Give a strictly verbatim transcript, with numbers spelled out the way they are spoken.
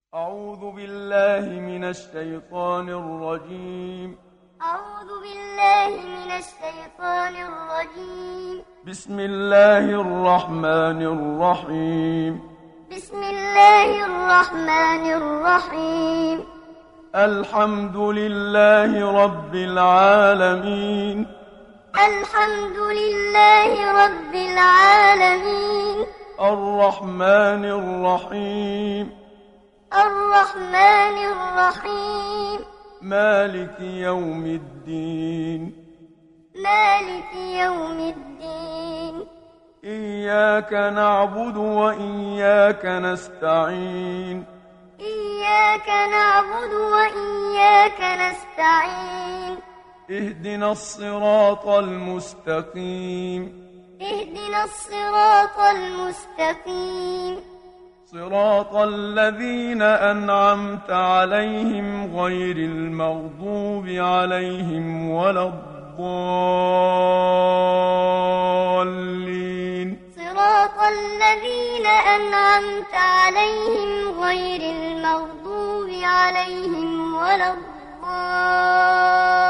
أعوذ بالله من الشيطان الرجيم. أعوذ بالله من الشيطان الرجيم. بسم الله الرحمن الرحيم. بسم الله الرحمن الرحيم. الحمد لله رب العالمين. الحمد لله رب العالمين. الرحمن الرحيم. الرحمن الرحيم. مالك يوم الدين. مالك يوم الدين. إياك نعبد وإياك نستعين. إياك نعبد وإياك نستعين. اهدنا الصراط المستقيم. اهدنا الصراط المستقيم. صراط الذين أنعمت عليهم غير المغضوب عليهم ولا الضالين. صراط الذين أنعمت عليهم غير المغضوب عليهم ولا الضالين.